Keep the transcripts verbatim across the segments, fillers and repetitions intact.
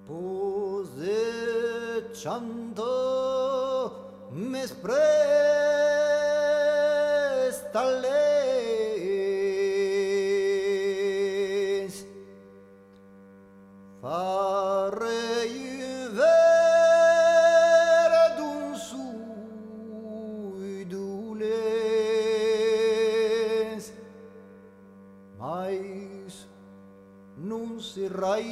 poseggiando m'espresta les farei vera d'un suidules mais non serai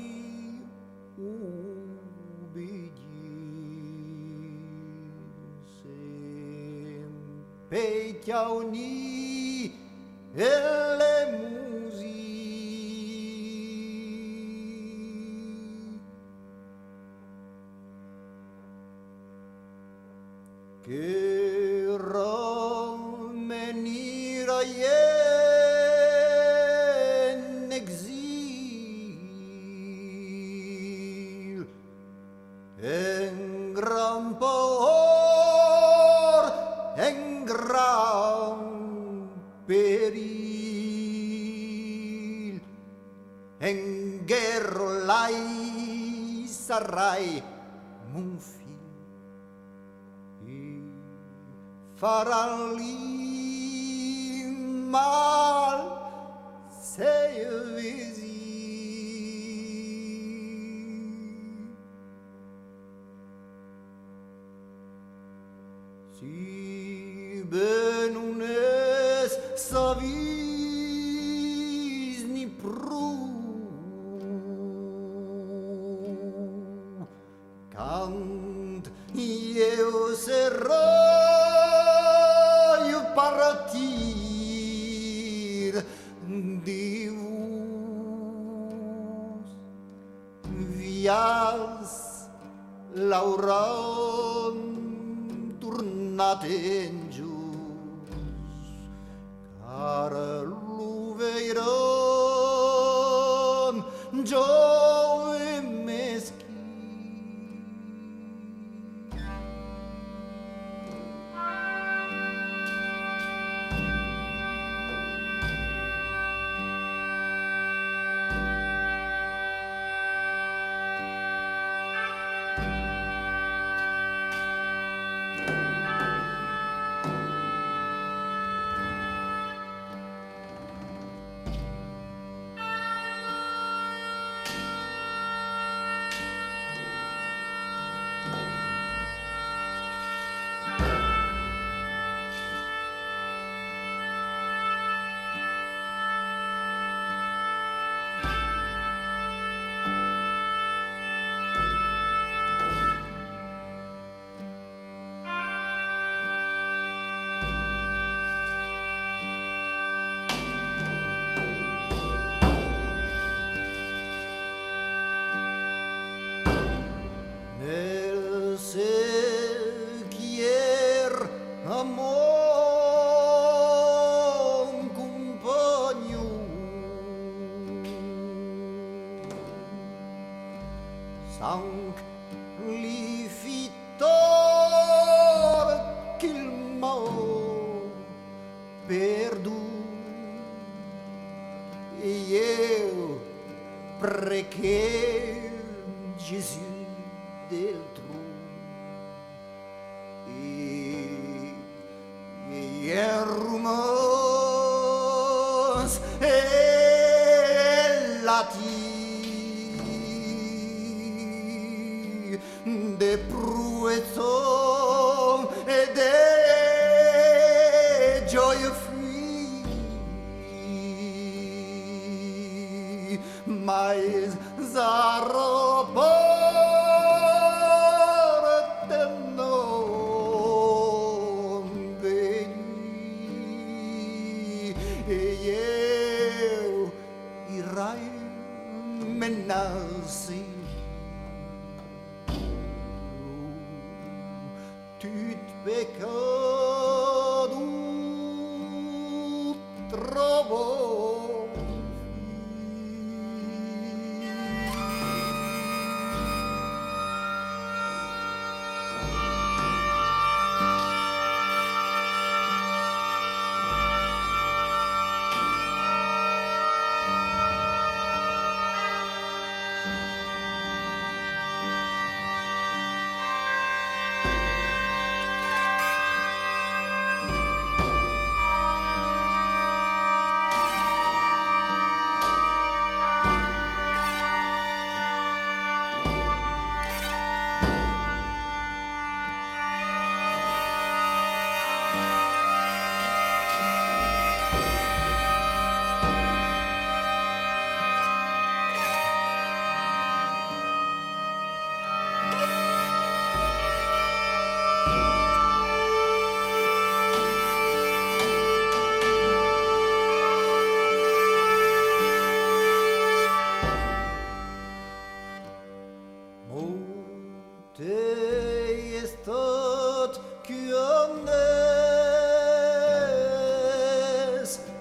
Peichiauni e le musi che ramenira in exil en gran paor en gran peril en guerra lai sarai mon fill e faran li mal se visi si benunes savis ni pru cant io serai partir di vos vias lauran tornate in gius car lo veiran giove meschi mon compagno sanc li fittor qu'il m'ha perdu e io preguei Gesù del tron e rumors e lati de pruezzo e de gioia free mais zarropa menassi tut pecado trovo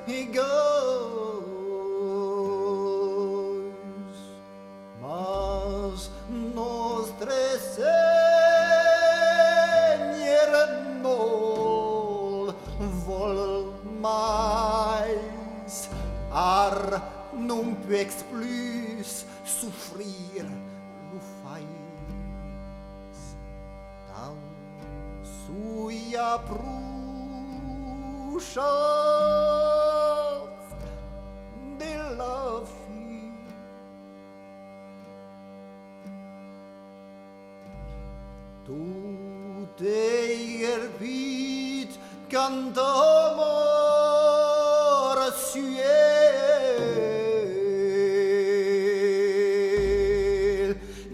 he goes. Mas nostre Seigneur nol vol mais, ar non puex plus souffrir lo fais. Tau suia prușați de la fi. Tu te-ai ierpit cantamar suel,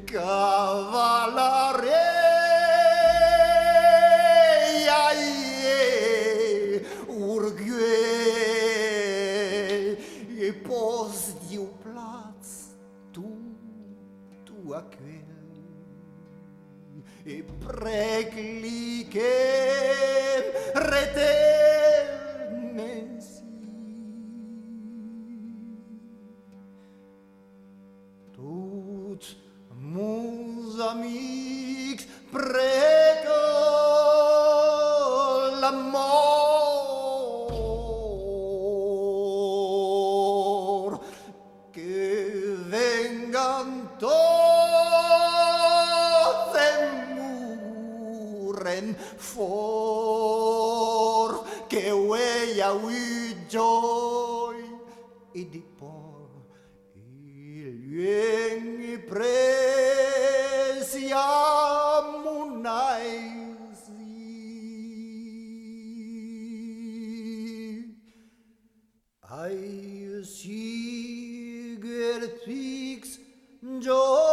cavalareia e urguel, e pos diu plaț tu, tu aquel. E preclicem retelmensi. Tots mons amics preca la mort, que vengan tots en muren for, que huella hui joy e di por, il bien e presiam unaisi. Ai siger fix joy